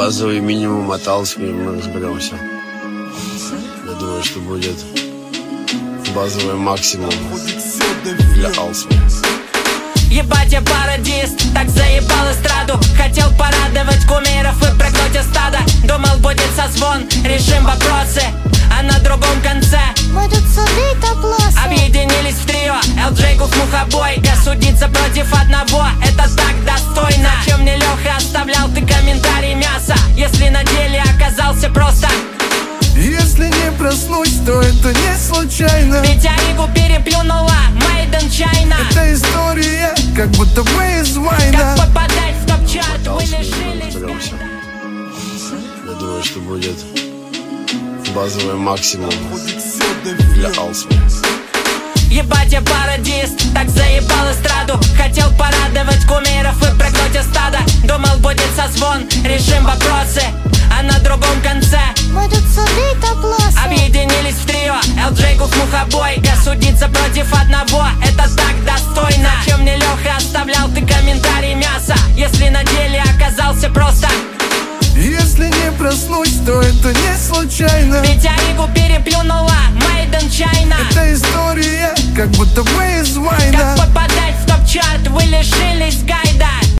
Базовый минимум от Алсми, мы разберемся. Я думаю, что будет базовый максимум для Алсми. Ебать, я пародист, так заебал эстраду. Хотел порадовать кумиров и прогнуть из стада. Думал, будет созвон, решим вопросы. А на другом конце будут суды и доплосы. Объединились в трио, LJ, Гуф, Мухобойка. Судиться против одного, это так достойно. Чем мне Леха оставлял ты комментарий мяса, если на деле оказался просто. Если не проснусь, то это не случайно. Ведь Аигу переплюнула Made in China. Это история, как будто бы из война. Как попадать в топ-чарт, вы лишились. Я думаю, что будет базовый максимум для Алсми. Ебать, я пародист, так заебал эстраду. Хотел порадовать кумиров и прогнуть из стада. Думал, будет созвон, решим вопросы. А на другом конце будут суды и доплосы. Объединились в трио, LJ, Гуф, Мухобойка. Судиться против одного, это так достойно. Чем мне Леха оставлял ты комментарий мяса, если на деле оказался просто. Если не проснусь, то это не случайно. Ведь Аигу переплюнула Made in China. Это история, как будто бы из война. Как попадать в топ-чарт, вы лишились гайда.